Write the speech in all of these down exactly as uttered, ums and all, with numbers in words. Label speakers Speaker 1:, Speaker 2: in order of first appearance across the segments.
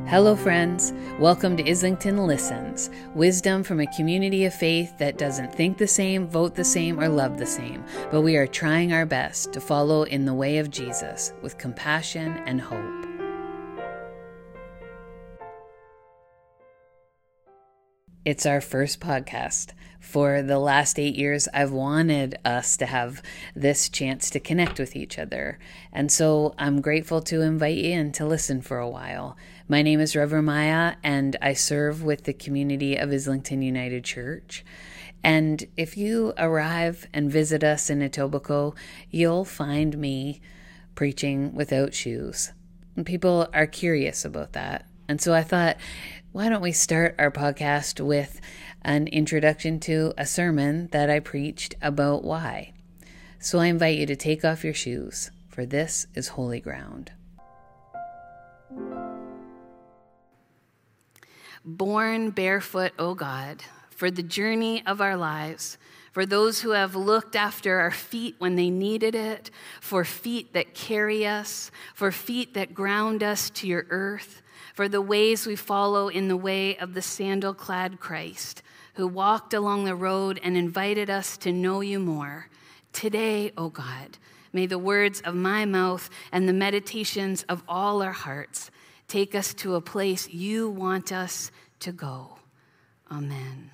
Speaker 1: Hello, friends. Welcome to Islington Listens, wisdom from a community of faith that doesn't think the same, vote the same, or love the same, but we are trying our best to follow in the way of Jesus with compassion and hope. It's our first podcast. For the last eight years, I've wanted us to have this chance to connect with each other. And so I'm grateful to invite you in to listen for a while. My name is Reverend Maya, and I serve with the community of Islington United Church. And if you arrive and visit us in Etobicoke, you'll find me preaching without shoes. And people are curious about that. And so I thought, why don't we start our podcast with an introduction to a sermon that I preached about why. So I invite you to take off your shoes, for this is holy ground. Born barefoot, O God, for the journey of our lives, for those who have looked after our feet when they needed it, for feet that carry us, for feet that ground us to your earth, for the ways we follow in the way of the sandal-clad Christ, who walked along the road and invited us to know you more. Today, O God, may the words of my mouth and the meditations of all our hearts take us to a place you want us to go. Amen.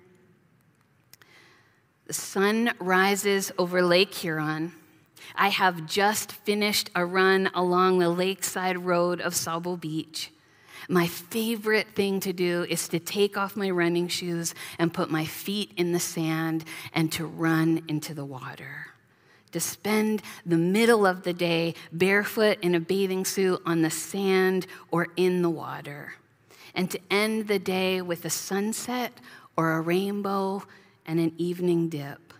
Speaker 1: The sun rises over Lake Huron. I have just finished a run along the lakeside road of Sabo Beach. My favorite thing to do is to take off my running shoes and put my feet in the sand and to run into the water. To spend the middle of the day barefoot in a bathing suit on the sand or in the water. And to end the day with a sunset or a rainbow and an evening dip.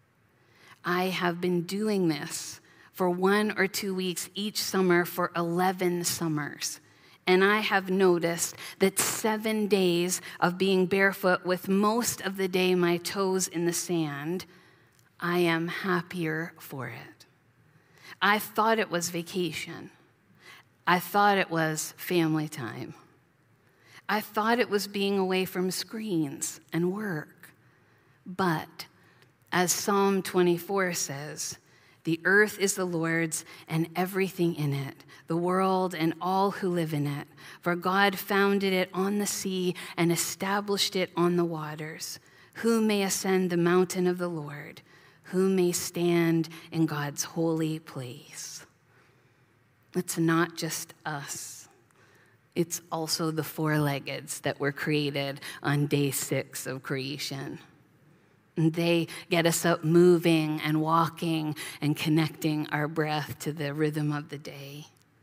Speaker 1: I have been doing this for one or two weeks each summer for eleven summers. And I have noticed that seven days of being barefoot with most of the day my toes in the sand, I am happier for it. I thought it was vacation. I thought it was family time. I thought it was being away from screens and work. But as Psalm twenty-four says, the earth is the Lord's and everything in it, the world and all who live in it. For God founded it on the sea and established it on the waters. Who may ascend the mountain of the Lord? Who may stand in God's holy place? It's not just us. It's also the four-leggeds that were created on day six of creation. They get us up moving and walking and connecting our breath to the rhythm of the day.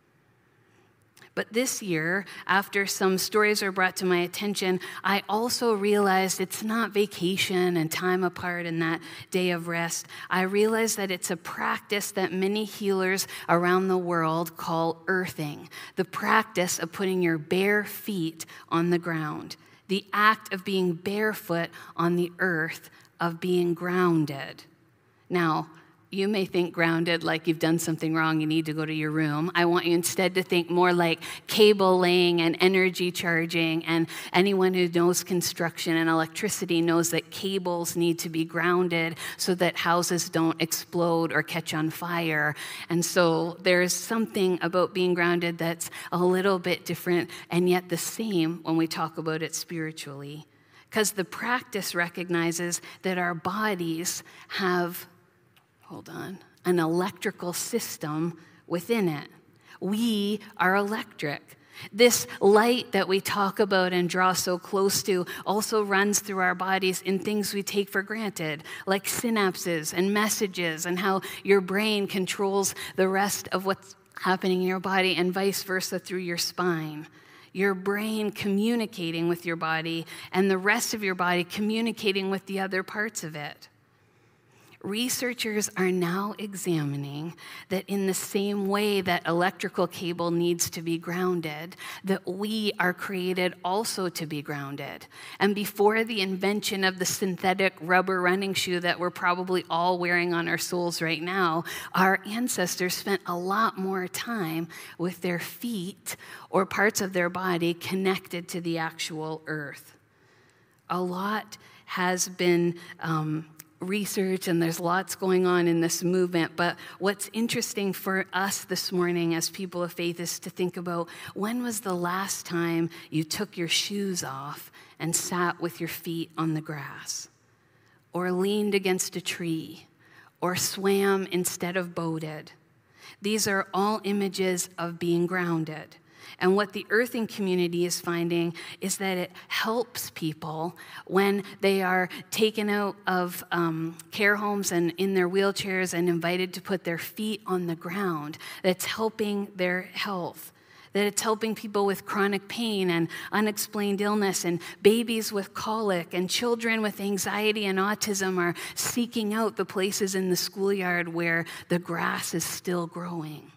Speaker 1: But this year, after some stories were brought to my attention, I also realized it's not vacation and time apart and that day of rest. I realized that it's a practice that many healers around the world call earthing, the practice of putting your bare feet on the ground, the act of being barefoot on the earth, of being grounded. Now, you may think grounded like you've done something wrong, you need to go to your room. I want you instead to think more like cable laying and energy charging. And anyone who knows construction and electricity knows that cables need to be grounded so that houses don't explode or catch on fire. And so there's something about being grounded that's a little bit different and yet the same when we talk about it spiritually. Because the practice recognizes that our bodies have, hold on, an electrical system within it. We are electric. This light that we talk about and draw so close to also runs through our bodies in things we take for granted, like synapses and messages and how your brain controls the rest of what's happening in your body and vice versa through your spine. Your brain communicating with your body and the rest of your body communicating with the other parts of it. Researchers are now examining that in the same way that electrical cable needs to be grounded, that we are created also to be grounded. And before the invention of the synthetic rubber running shoe that we're probably all wearing on our soles right now, our ancestors spent a lot more time with their feet or parts of their body connected to the actual earth. A lot has been um, research, and there's lots going on in this movement, but what's interesting for us this morning as people of faith is to think about, when was the last time you took your shoes off and sat with your feet on the grass, or leaned against a tree, or swam instead of boated? These are all images of being grounded. And what the earthing community is finding is that it helps people when they are taken out of um, care homes and in their wheelchairs and invited to put their feet on the ground. That's helping their health. That it's helping people with chronic pain and unexplained illness, and babies with colic, and children with anxiety and autism are seeking out the places in the schoolyard where the grass is still growing.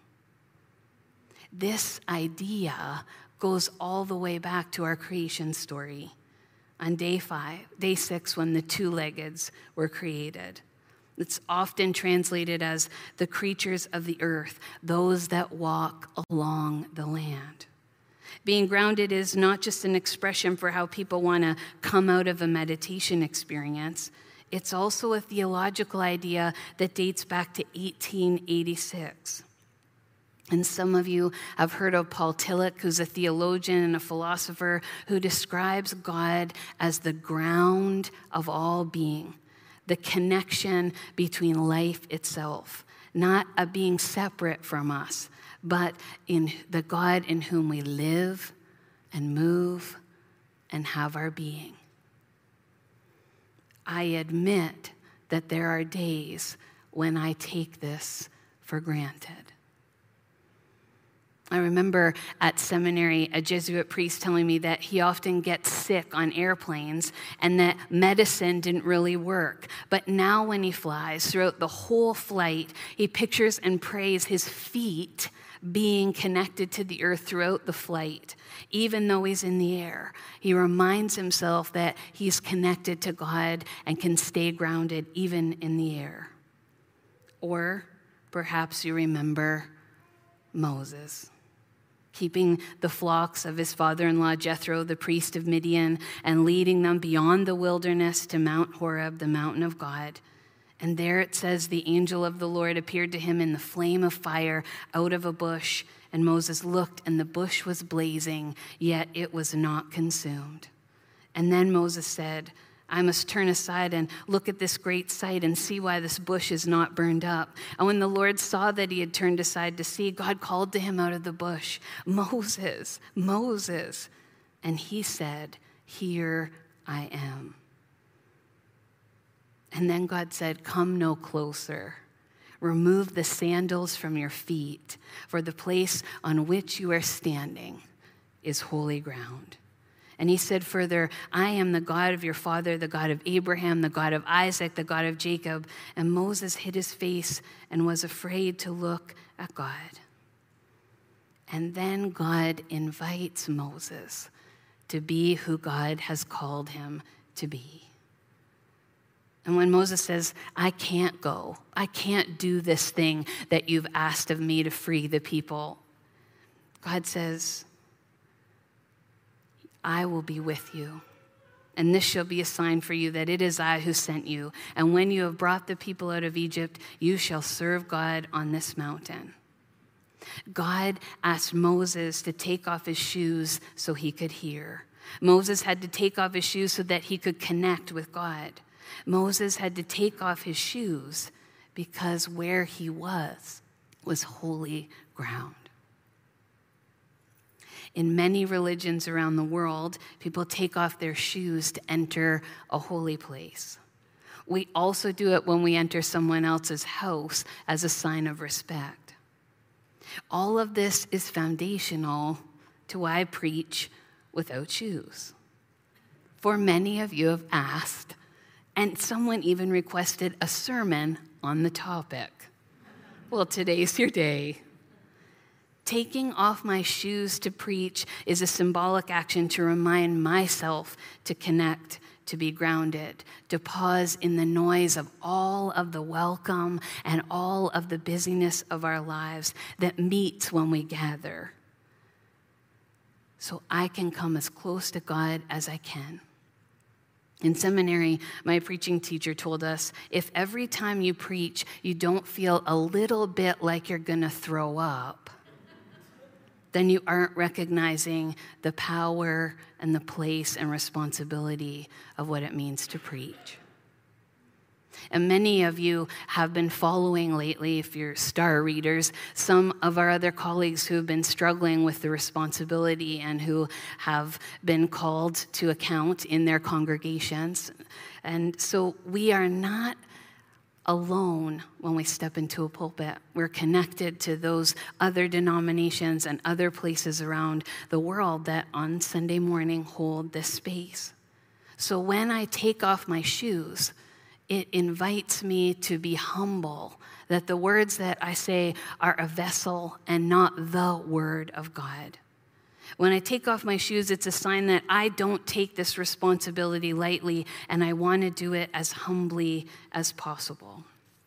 Speaker 1: This idea goes all the way back to our creation story on day five, day six, when the two-leggeds were created. It's often translated as the creatures of the earth, those that walk along the land. Being grounded is not just an expression for how people want to come out of a meditation experience. It's also a theological idea that dates back to eighteen eighty-six. And some of you have heard of Paul Tillich, who's a theologian and a philosopher who describes God as the ground of all being, the connection between life itself, not a being separate from us, but in the God in whom we live and move and have our being. I admit that there are days when I take this for granted. I remember at seminary a Jesuit priest telling me that he often gets sick on airplanes and that medicine didn't really work. But now when he flies, throughout the whole flight, he pictures and prays his feet being connected to the earth throughout the flight. Even though he's in the air, he reminds himself that he's connected to God and can stay grounded even in the air. Or perhaps you remember Moses, keeping the flocks of his father-in-law Jethro, the priest of Midian, and leading them beyond the wilderness to Mount Horeb, the mountain of God. And there it says the angel of the Lord appeared to him in the flame of fire out of a bush. And Moses looked, and the bush was blazing, yet it was not consumed. And then Moses said, I must turn aside and look at this great sight and see why this bush is not burned up. And when the Lord saw that he had turned aside to see, God called to him out of the bush, Moses, Moses. And he said, here I am. And then God said, come no closer. Remove the sandals from your feet, for the place on which you are standing is holy ground. And he said further, I am the God of your father, the God of Abraham, the God of Isaac, the God of Jacob. And Moses hid his face and was afraid to look at God. And then God invites Moses to be who God has called him to be. And when Moses says, I can't go, I can't do this thing that you've asked of me to free the people, God says, I will be with you, and this shall be a sign for you that it is I who sent you. And when you have brought the people out of Egypt, you shall serve God on this mountain. God asked Moses to take off his shoes so he could hear. Moses had to take off his shoes so that he could connect with God. Moses had to take off his shoes because where he was was holy ground. In many religions around the world, people take off their shoes to enter a holy place. We also do it when we enter someone else's house as a sign of respect. All of this is foundational to why I preach without shoes. For many of you have asked, And someone even requested a sermon on the topic. Well, today's your day. Taking off my shoes to preach is a symbolic action to remind myself to connect, to be grounded, to pause in the noise of all of the welcome and all of the busyness of our lives that meets when we gather, so I can come as close to God as I can. In seminary, my preaching teacher told us, if every time you preach, you don't feel a little bit like you're going to throw up, then you aren't recognizing the power and the place and responsibility of what it means to preach. And many of you have been following lately, if you're star readers, some of our other colleagues who have been struggling with the responsibility and who have been called to account in their congregations. And so we are not alone when we step into a pulpit. We're connected to those other denominations and other places around the world that on Sunday morning hold this space. So when I take off my shoes, it invites me to be humble, that the words that I say are a vessel and not the word of God. When I take off my shoes, it's a sign that I don't take this responsibility lightly, and I want to do it as humbly as possible.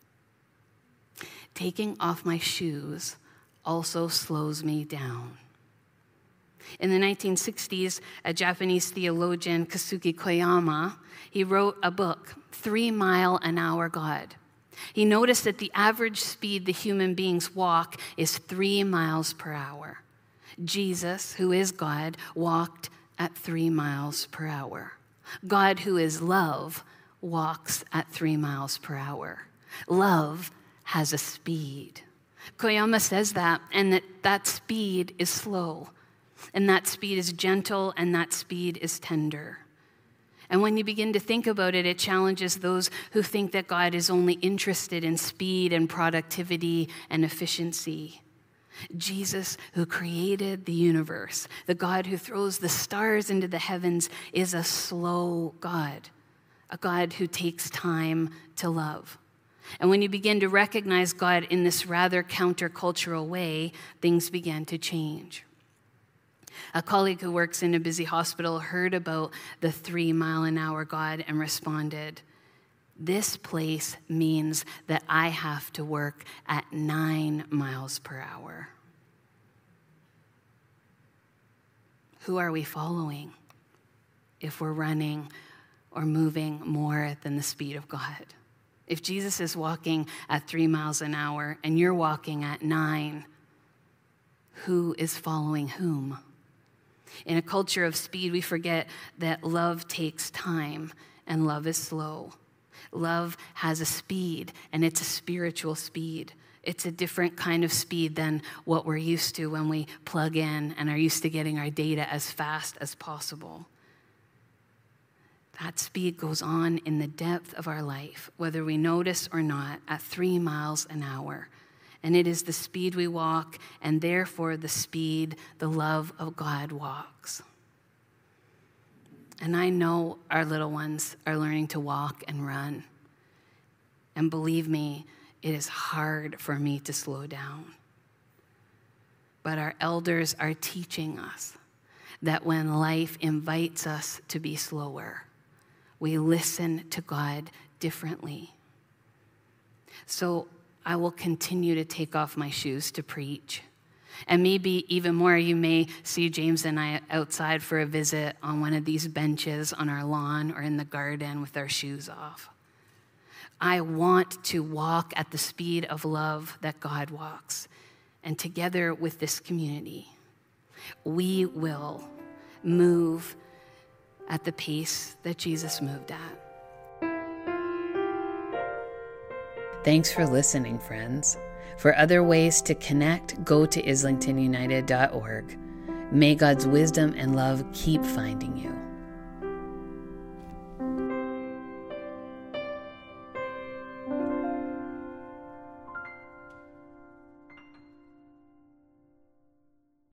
Speaker 1: Taking off my shoes also slows me down. In the nineteen sixties, a Japanese theologian, Kazuki Koyama, he wrote a book, Three Mile an Hour God. He noticed that the average speed the human beings walk is three miles per hour. Jesus, who is God, walked at three miles per hour. God, who is love, walks at three miles per hour. Love has a speed. Koyama says that, and that that speed is slow, and that speed is gentle, and that speed is tender. And when you begin to think about it, it challenges those who think that God is only interested in speed and productivity and efficiency. Jesus, who created the universe, the God who throws the stars into the heavens, is a slow God, a God who takes time to love. And when you begin to recognize God in this rather countercultural way, things begin to change. A colleague who works in a busy hospital heard about the three mile an hour God and responded, "This place means that I have to work at nine miles per hour." Who are we following if we're running or moving more than the speed of God? If Jesus is walking at three miles an hour and you're walking at nine, who is following whom? In a culture of speed, we forget that love takes time and love is slow. Love has a speed, and it's a spiritual speed. It's a different kind of speed than what we're used to when we plug in and are used to getting our data as fast as possible. That speed goes on in the depth of our life, whether we notice or not, at three miles an hour. And it is the speed we walk, and therefore the speed the love of God walks. And I know our little ones are learning to walk and run. And believe me, it is hard for me to slow down. But our elders are teaching us that when life invites us to be slower, we listen to God differently. So I will continue to take off my shoes to preach. And maybe even more, you may see James and I outside for a visit on one of these benches on our lawn or in the garden with our shoes off. I want to walk at the speed of love that God walks. And together with this community, we will move at the pace that Jesus moved at. Thanks for listening, friends. For other ways to connect, go to islington united dot org. May God's wisdom and love keep finding you.